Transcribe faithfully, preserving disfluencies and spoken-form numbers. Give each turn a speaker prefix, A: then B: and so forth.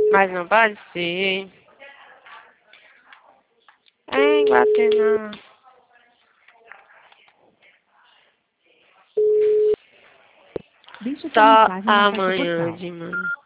A: Mas não pode ser. Em Guatemala.
B: Deixe sua
A: Só
B: mensagem na caixa
A: amanhã
B: postal.
A: de manhã.